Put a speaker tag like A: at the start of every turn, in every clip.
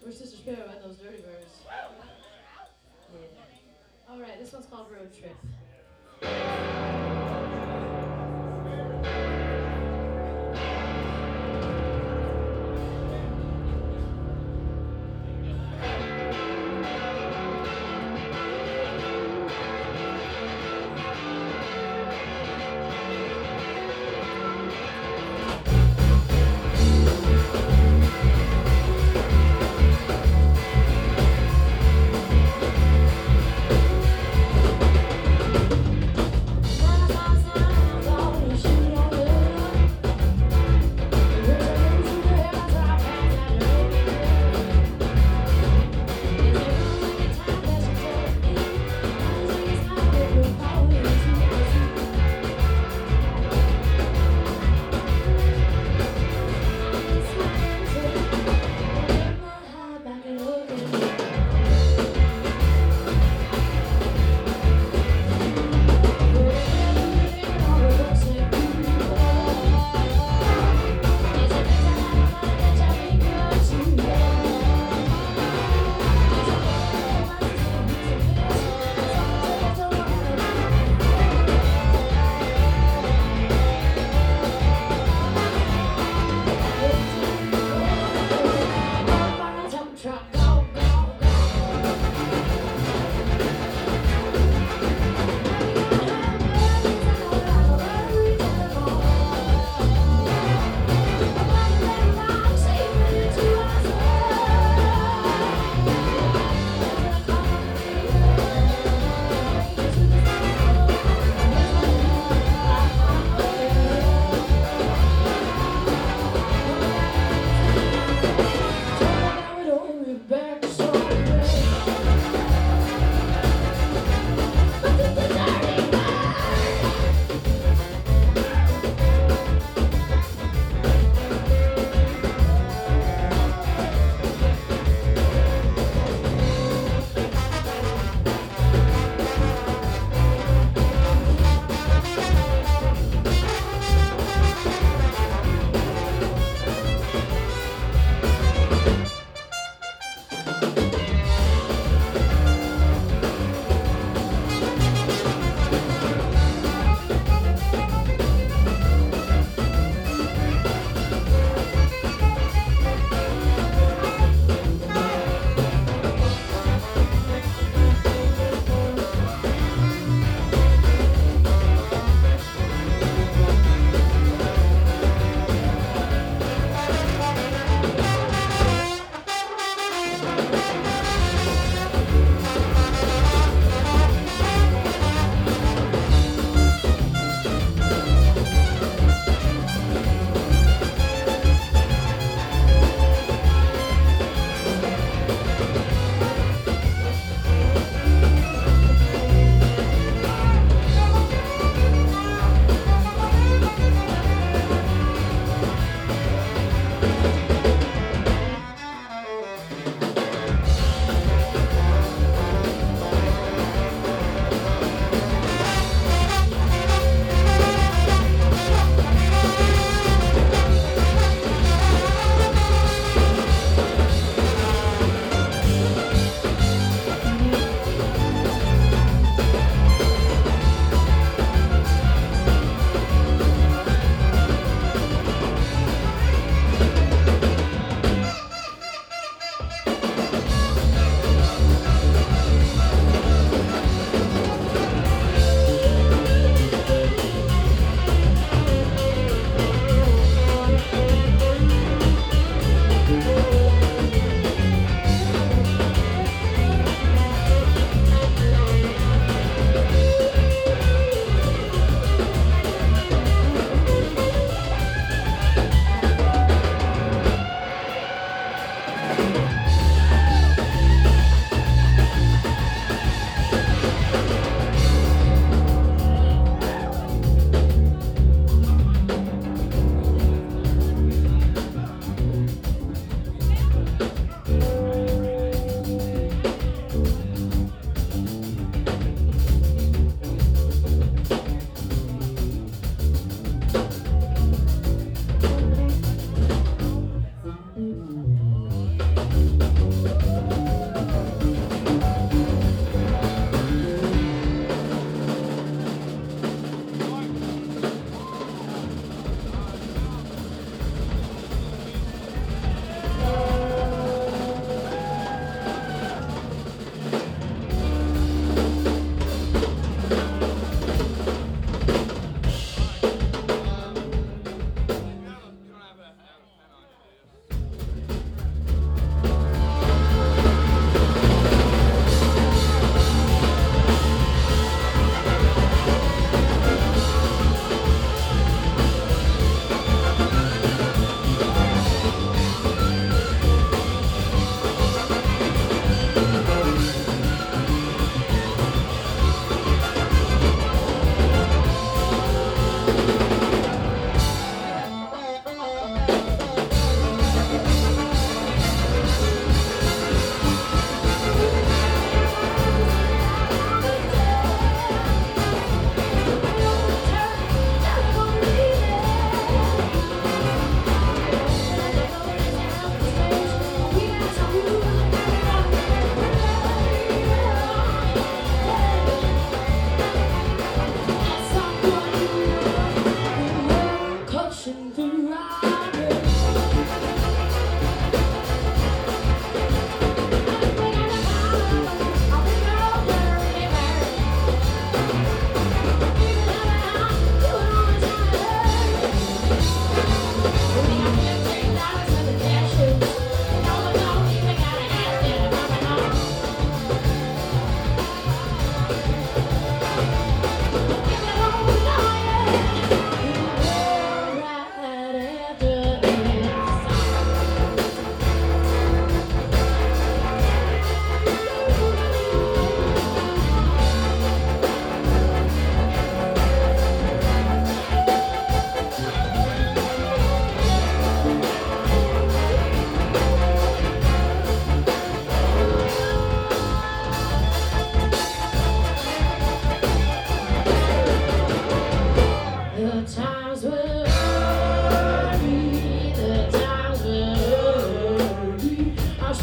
A: for Sister Spirit and those Dirty Birds. Yeah. Alright, this one's called Road Trip.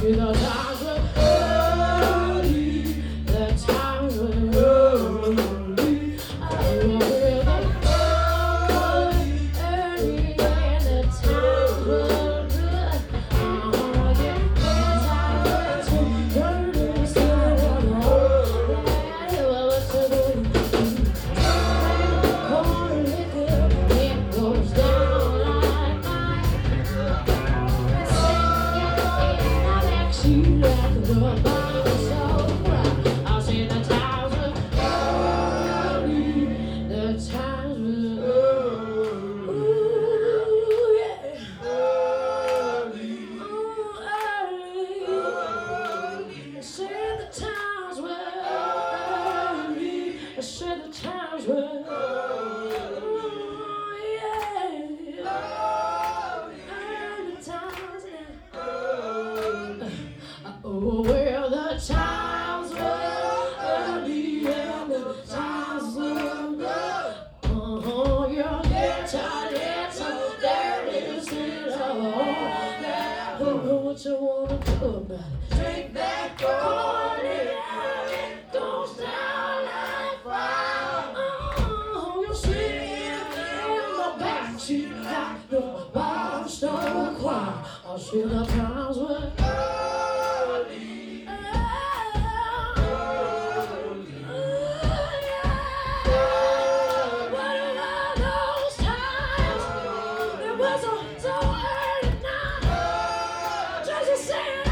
A: see the times were early, the times were early. I remember the early, and the times were good. The times were early, still on the road. It was so good. Corn liquor, it goes down like mine. She like the bottle so I'll say the times were early, the times were ooh, yeah. Early, I said the times were early, I said the times were ooh, yeah. Early times now. Oh, well, the times were early and the times were good. Oh, your guitar, it's so dirty, still yeah. Oh, what you wanna do about it? Drink that corn and don't sound like fire. Oh, you'll see in the backseat like the Boston Choir. Oh, see the times were so early now, just a saying.